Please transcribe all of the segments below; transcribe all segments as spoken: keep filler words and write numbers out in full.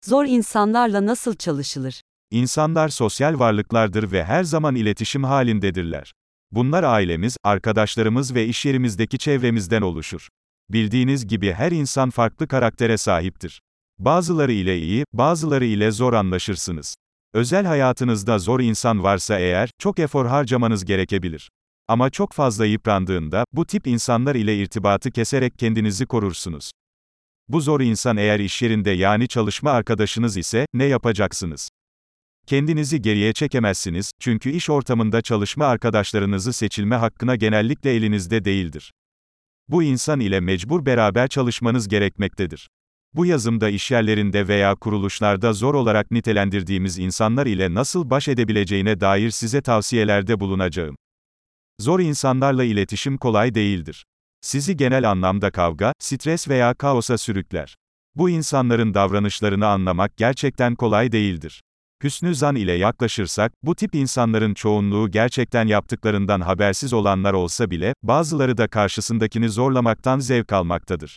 Zor insanlarla nasıl çalışılır? İnsanlar sosyal varlıklardır ve her zaman iletişim halindedirler. Bunlar ailemiz, arkadaşlarımız ve iş yerimizdeki çevremizden oluşur. Bildiğiniz gibi her insan farklı karaktere sahiptir. Bazıları ile iyi, bazıları ile zor anlaşırsınız. Özel hayatınızda zor insan varsa eğer, çok efor harcamanız gerekebilir. Ama çok fazla yıprandığında, bu tip insanlar ile irtibatı keserek kendinizi korursunuz. Bu zor insan eğer iş yerinde yani çalışma arkadaşınız ise, ne yapacaksınız? Kendinizi geriye çekemezsiniz, çünkü iş ortamında çalışma arkadaşlarınızı seçilme hakkına genellikle elinizde değildir. Bu insan ile mecbur beraber çalışmanız gerekmektedir. Bu yazımda işyerlerinde veya kuruluşlarda zor olarak nitelendirdiğimiz insanlar ile nasıl baş edebileceğine dair size tavsiyelerde bulunacağım. Zor insanlarla iletişim kolay değildir. Sizi genel anlamda kavga, stres veya kaosa sürükler. Bu insanların davranışlarını anlamak gerçekten kolay değildir. Hüsnü zan ile yaklaşırsak, bu tip insanların çoğunluğu gerçekten yaptıklarından habersiz olanlar olsa bile, bazıları da karşısındakini zorlamaktan zevk almaktadır.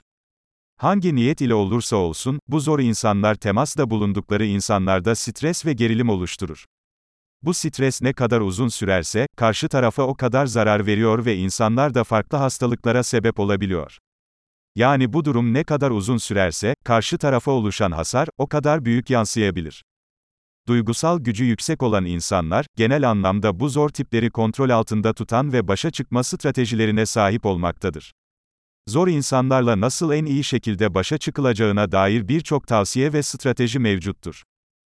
Hangi niyet ile olursa olsun, bu zor insanlar temasda bulundukları insanlarda stres ve gerilim oluşturur. Bu stres ne kadar uzun sürerse, karşı tarafa o kadar zarar veriyor ve insanlar da farklı hastalıklara sebep olabiliyor. Yani bu durum ne kadar uzun sürerse, karşı tarafa oluşan hasar, o kadar büyük yansıyabilir. Duygusal gücü yüksek olan insanlar, genel anlamda bu zor tipleri kontrol altında tutan ve başa çıkma stratejilerine sahip olmaktadır. Zor insanlarla nasıl en iyi şekilde başa çıkılacağına dair birçok tavsiye ve strateji mevcuttur.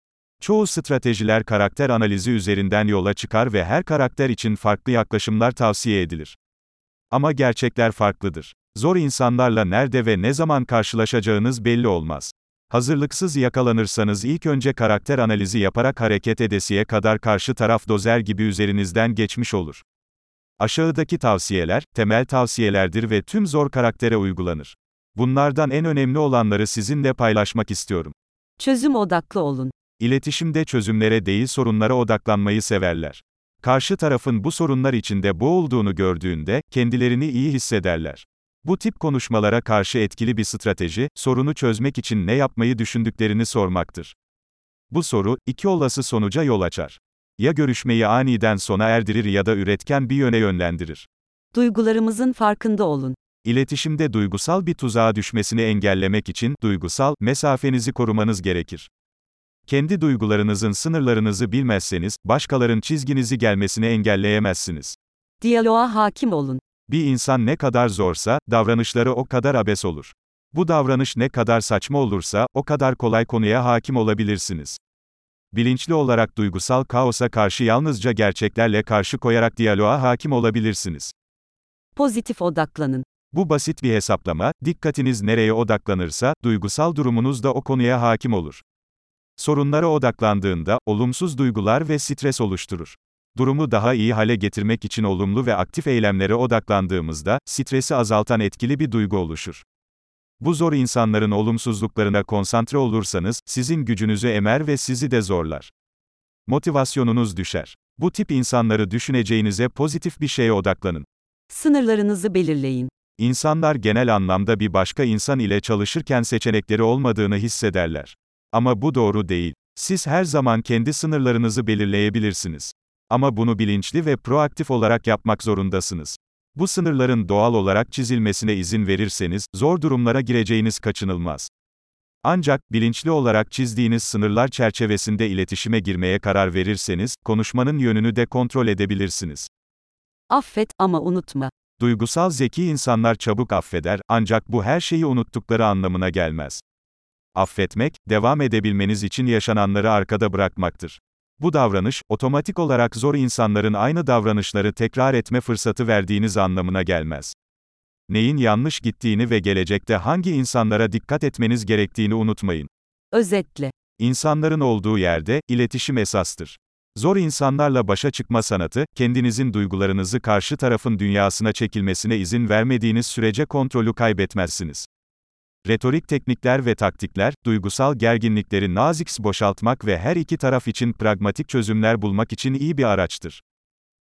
Çoğu stratejiler karakter analizi üzerinden yola çıkar ve her karakter için farklı yaklaşımlar tavsiye edilir. Ama gerçekler farklıdır. Zor insanlarla nerede ve ne zaman karşılaşacağınız belli olmaz. Hazırlıksız yakalanırsanız ilk önce karakter analizi yaparak hareket edesiye kadar karşı taraf dozer gibi üzerinizden geçmiş olur. Aşağıdaki tavsiyeler, temel tavsiyelerdir ve tüm zor karaktere uygulanır. Bunlardan en önemli olanları sizinle paylaşmak istiyorum. Çözüm odaklı olun. İletişimde çözümlere değil sorunlara odaklanmayı severler. Karşı tarafın bu sorunlar içinde boğulduğunu gördüğünde, kendilerini iyi hissederler. Bu tip konuşmalara karşı etkili bir strateji, sorunu çözmek için ne yapmayı düşündüklerini sormaktır. Bu soru, iki olası sonuca yol açar. Ya görüşmeyi aniden sona erdirir ya da üretken bir yöne yönlendirir. Duygularımızın farkında olun. İletişimde duygusal bir tuzağa düşmesini engellemek için, duygusal mesafenizi korumanız gerekir. Kendi duygularınızın sınırlarınızı bilmezseniz, başkalarının çizginizi gelmesini engelleyemezsiniz. Diyaloğa hakim olun. Bir insan ne kadar zorsa, davranışları o kadar abes olur. Bu davranış ne kadar saçma olursa, o kadar kolay konuya hakim olabilirsiniz. Bilinçli olarak duygusal kaosa karşı yalnızca gerçeklerle karşı koyarak diyaloğa hakim olabilirsiniz. Pozitif odaklanın. Bu basit bir hesaplama, dikkatiniz nereye odaklanırsa, duygusal durumunuz da o konuya hakim olur. Sorunlara odaklandığında, olumsuz duygular ve stres oluşturur. Durumu daha iyi hale getirmek için olumlu ve aktif eylemlere odaklandığımızda, stresi azaltan etkili bir duygu oluşur. Bu zor insanların olumsuzluklarına konsantre olursanız, sizin gücünüzü emer ve sizi de zorlar. Motivasyonunuz düşer. Bu tip insanları düşüneceğinize pozitif bir şeye odaklanın. Sınırlarınızı belirleyin. İnsanlar genel anlamda bir başka insan ile çalışırken seçenekleri olmadığını hissederler. Ama bu doğru değil. Siz her zaman kendi sınırlarınızı belirleyebilirsiniz. Ama bunu bilinçli ve proaktif olarak yapmak zorundasınız. Bu sınırların doğal olarak çizilmesine izin verirseniz, zor durumlara gireceğiniz kaçınılmaz. Ancak, bilinçli olarak çizdiğiniz sınırlar çerçevesinde iletişime girmeye karar verirseniz, konuşmanın yönünü de kontrol edebilirsiniz. Affet ama unutma. Duygusal zeki insanlar çabuk affeder, ancak bu her şeyi unuttukları anlamına gelmez. Affetmek, devam edebilmeniz için yaşananları arkada bırakmaktır. Bu davranış, otomatik olarak zor insanların aynı davranışları tekrar etme fırsatı verdiğiniz anlamına gelmez. Neyin yanlış gittiğini ve gelecekte hangi insanlara dikkat etmeniz gerektiğini unutmayın. Özetle. İnsanların olduğu yerde, iletişim esastır. Zor insanlarla başa çıkma sanatı, kendinizin duygularınızı karşı tarafın dünyasına çekilmesine izin vermediğiniz sürece kontrolü kaybetmezsiniz. Retorik teknikler ve taktikler, duygusal gerginlikleri nazik boşaltmak ve her iki taraf için pragmatik çözümler bulmak için iyi bir araçtır.